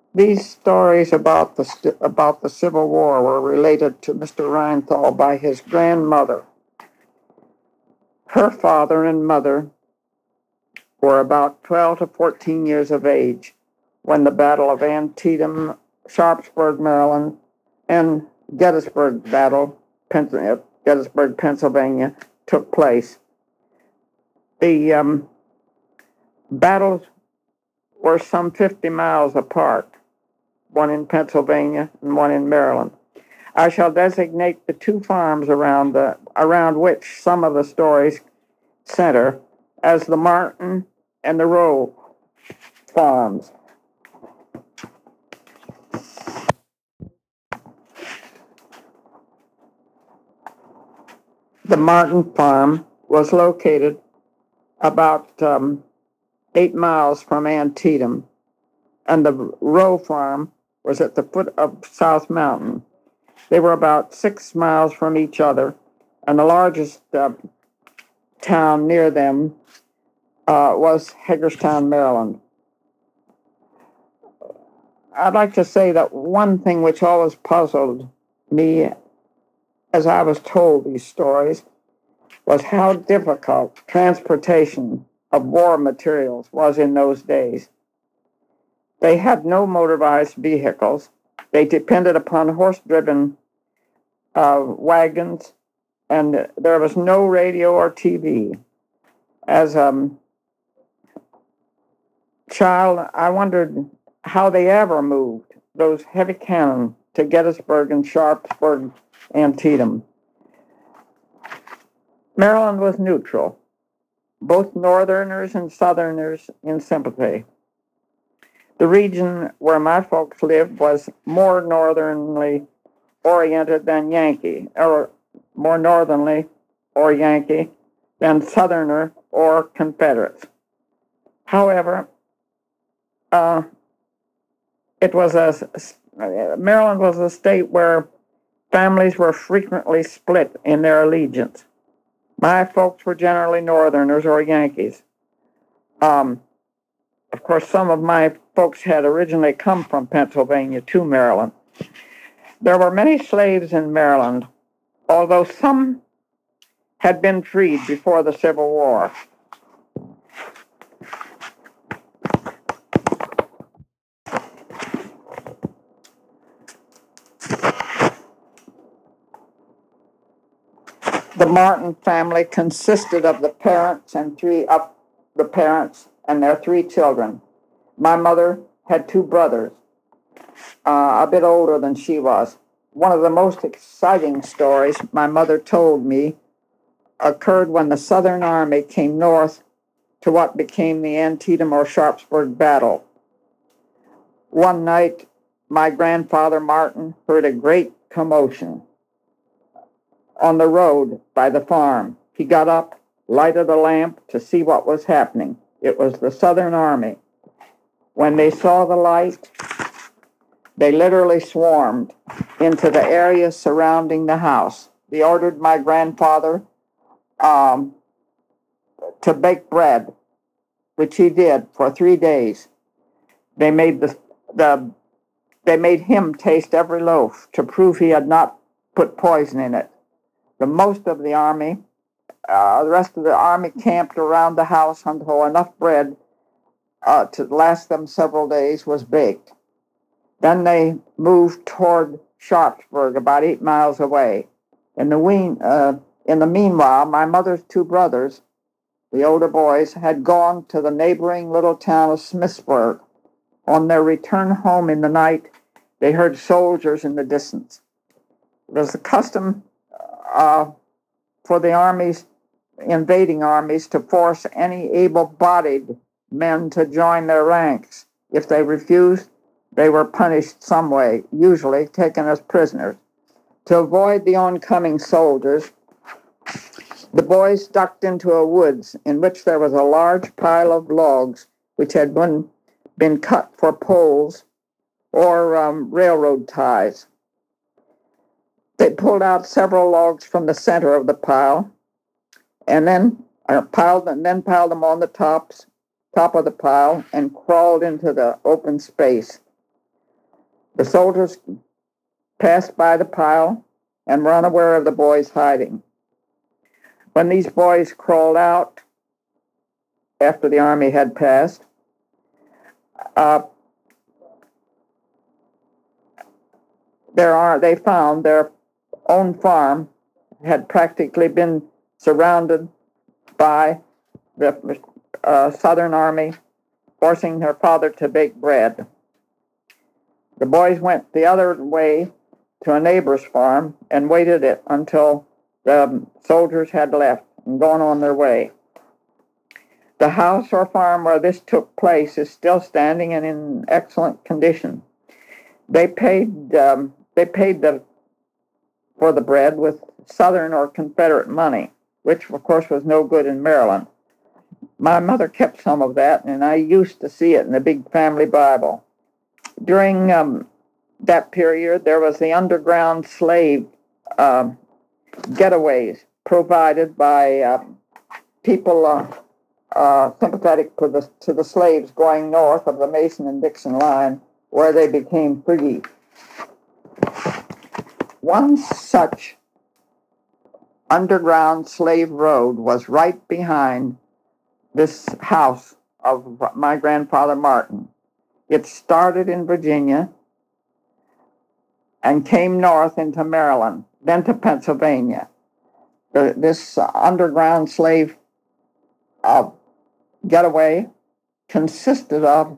These stories about the Civil War were related to Mr. Reinthal by his grandmother. Her father and mother were about 12 to 14 years of age when the Battle of Antietam, Sharpsburg, Maryland, and Gettysburg, Pennsylvania, took place. The battles were some 50 miles apart, one in Pennsylvania and one in Maryland. I shall designate the two farms around which some of the stories center as the Martin and the Rowe farms. The Martin farm was located about 8 miles from Antietam, and the Rowe farm was at the foot of South Mountain. They were about 6 miles from each other, and the largest town near them was Hagerstown, Maryland. I'd like to say that one thing which always puzzled me as I was told these stories was how difficult transportation of war materials was in those days. They had no motorized vehicles. They depended upon horse-driven wagons, and there was no radio or TV. As a child, I wondered how they ever moved those heavy cannon to Gettysburg and Sharpsburg, Antietam. Maryland was neutral, both Northerners and Southerners in sympathy. The region where my folks lived was more northernly oriented than Yankee, or more northernly or Yankee than Southerner or Confederates. However, Maryland was a state where families were frequently split in their allegiance. My folks were generally Northerners or Yankees. Of course, some of my folks had originally come from Pennsylvania to Maryland. There were many slaves in Maryland, although some had been freed before the Civil War. The Martin family consisted of the parents and their three children. My mother had two brothers, a bit older than she was. One of the most exciting stories my mother told me occurred when the Southern Army came north to what became the Antietam or Sharpsburg battle. One night, my grandfather Martin heard a great commotion on the road by the farm. He got up, lighted a lamp to see what was happening. It was the Southern Army. When they saw the light, they literally swarmed into the area surrounding the house. They ordered my grandfather to bake bread, which he did for 3 days. They made they made him taste every loaf to prove he had not put poison in it. The rest of the army camped around the house until enough bread to last them several days was baked. Then they moved toward Sharpsburg, about 8 miles away. In the meanwhile, my mother's two brothers, the older boys, had gone to the neighboring little town of Smithsburg. On their return home in the night, they heard soldiers in the distance. It was the custom for the invading armies to force any able-bodied men to join their ranks. If they refused, they were punished some way, usually taken as prisoners. To avoid the oncoming soldiers, the boys ducked into a woods in which there was a large pile of logs which had been cut for poles or railroad ties. They pulled out several logs from the center of the pile, and then piled them on the top of the pile and crawled into the open space. The soldiers passed by the pile and were unaware of the boys hiding. When these boys crawled out after the army had passed, uh, they found their own farm had practically been surrounded by the Southern Army, forcing their father to bake bread. The boys went the other way to a neighbor's farm and waited it until the soldiers had left and gone on their way. The house or farm where this took place is still standing and in excellent condition. They paid for the bread with Southern or Confederate money, which of course was no good in Maryland. My mother kept some of that, and I used to see it in the big family Bible. During that period, there was the underground slave getaways provided by people sympathetic to the slaves going north of the Mason and Dixon line, where they became free. One such underground slave road was right behind this house of my grandfather Martin. It started in Virginia and came north into Maryland, then to Pennsylvania. This underground slave getaway consisted of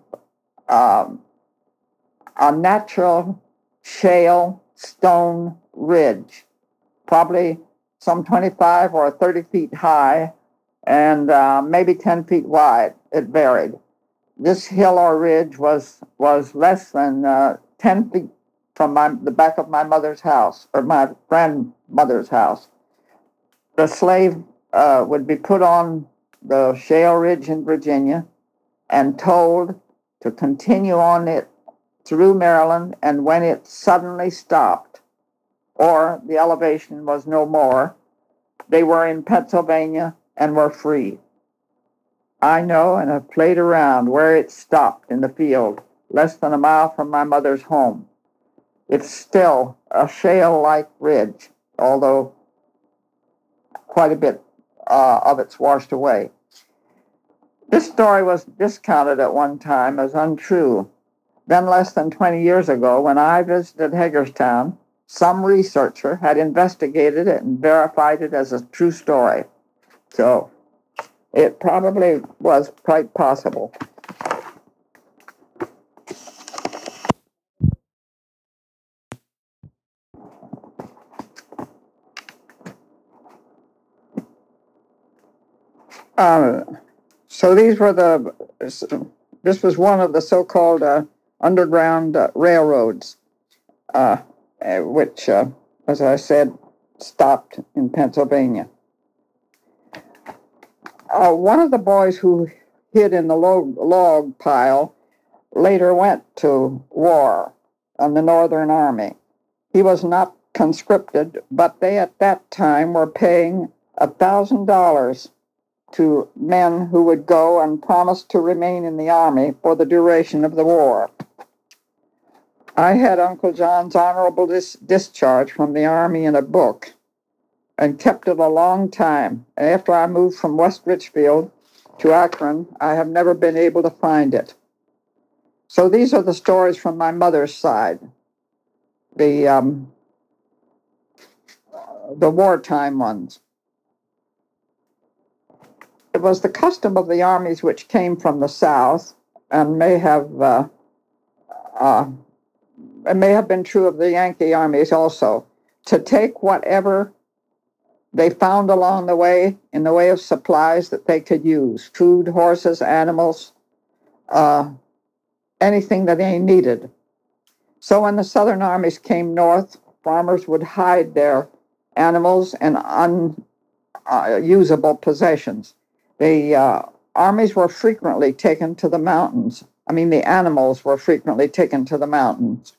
a natural shale stone ridge, probably some 25 or 30 feet high and maybe 10 feet wide. It varied. This hill or ridge was less than 10 feet from the back of my mother's house, or my grandmother's house. The slave would be put on the shale ridge in Virginia and told to continue on it through Maryland, and when it suddenly stopped, or the elevation was no more, they were in Pennsylvania and were free. I know and have played around where it stopped in the field, less than a mile from my mother's home. It's still a shale-like ridge, although quite a bit of it's washed away. This story was discounted at one time as untrue. Then, less than 20 years ago, when I visited Hagerstown, some researcher had investigated it and verified it as a true story. So it probably was quite possible. So this was one of the so-called underground railroads, which, as I said, stopped in Pennsylvania. One of the boys who hid in the log pile later went to war on the Northern Army. He was not conscripted, but they at that time were paying $1,000 to men who would go and promise to remain in the Army for the duration of the war. I had Uncle John's honorable discharge from the Army in a book and kept it a long time. After I moved from West Richfield to Akron, I have never been able to find it. So these are the stories from my mother's side, the wartime ones. It was the custom of the armies which came from the South, and it may have been true of the Yankee armies also, to take whatever they found along the way in the way of supplies that they could use, food, horses, animals, anything that they needed. So when the Southern armies came north, farmers would hide their animals and unusable possessions. The armies were frequently taken to the mountains. The animals were frequently taken to the mountains.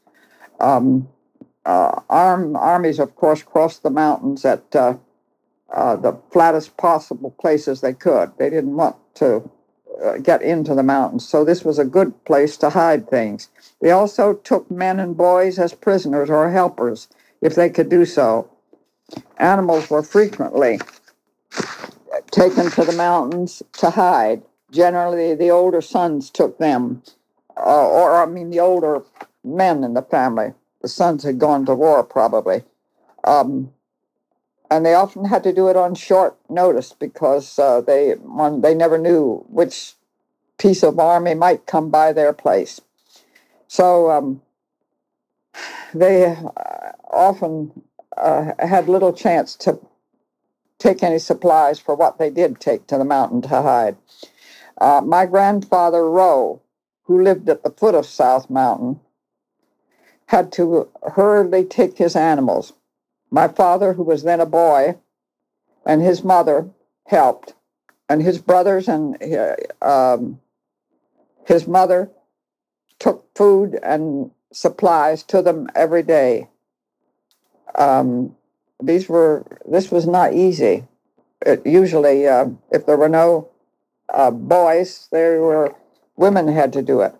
Armies, of course, crossed the mountains at the flattest possible places they could. They didn't want to get into the mountains. So this was a good place to hide things. They also took men and boys as prisoners or helpers if they could do so. Animals were frequently taken to the mountains to hide. Generally, the older sons took them, the older men in the family. The sons had gone to war probably. And they often had to do it on short notice because they never knew which piece of army might come by their place. So they often had little chance to take any supplies for what they did take to the mountain to hide. My grandfather, Roe, who lived at the foot of South Mountain, had to hurriedly take his animals. My father, who was then a boy, and his mother helped, and his brothers and his mother took food and supplies to them every day. This was not easy. Usually, if there were no boys, women had to do it.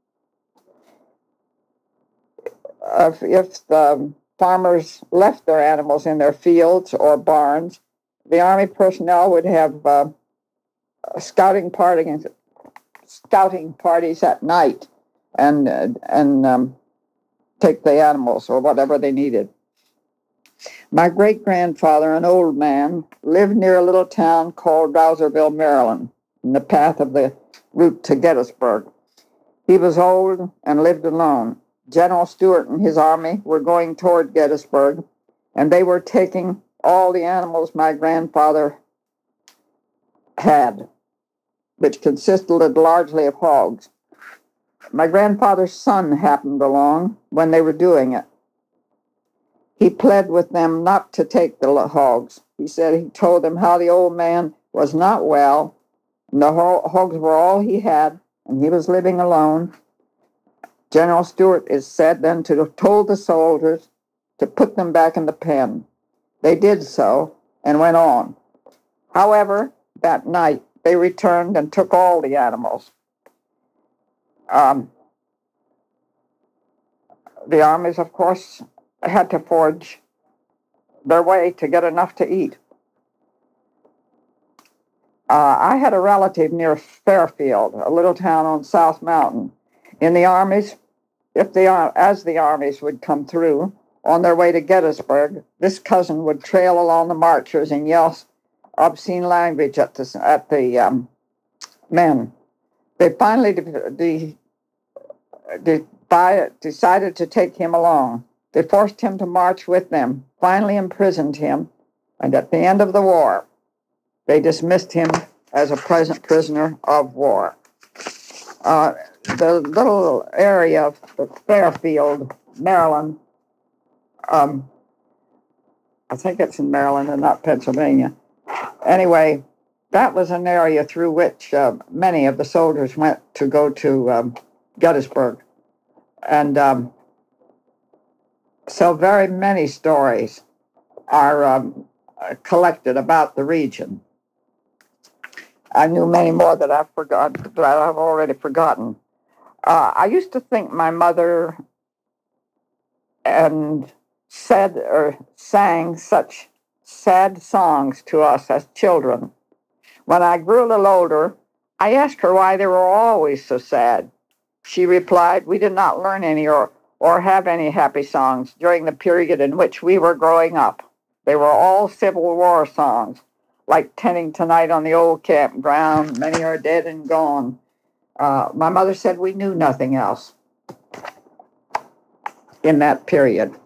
If the farmers left their animals in their fields or barns, the army personnel would have scouting parties at night and take the animals or whatever they needed. My great-grandfather, an old man, lived near a little town called Rouserville, Maryland, in the path of the route to Gettysburg. He was old and lived alone. General Stuart and his army were going toward Gettysburg, and they were taking all the animals my grandfather had, which consisted largely of hogs. My grandfather's son happened along when they were doing it. He pled with them not to take the hogs. He told them how the old man was not well, and the hogs were all he had, and he was living alone. General Stuart is said then to have told the soldiers to put them back in the pen. They did so and went on. However, that night they returned and took all the animals. The armies, of course, had to forge their way to get enough to eat. I had a relative near Fairfield, a little town on South Mountain. In the armies, as the armies would come through on their way to Gettysburg, this cousin would trail along the marchers and yell obscene language at the men. They finally decided to take him along. They forced him to march with them, finally imprisoned him, and at the end of the war, they dismissed him as a prisoner of war. The little area of Fairfield, Maryland, I think it's in Maryland and not Pennsylvania. Anyway, that was an area through which many of the soldiers went to go to Gettysburg. And so very many stories are collected about the region. I knew many more that I've already forgotten. I used to think my mother sang such sad songs to us as children. When I grew a little older, I asked her why they were always so sad. She replied, "We did not learn any or have any happy songs during the period in which we were growing up. They were all Civil War songs, like 'Tending Tonight on the Old Campground,' 'Many Are Dead and Gone.' My mother said we knew nothing else in that period."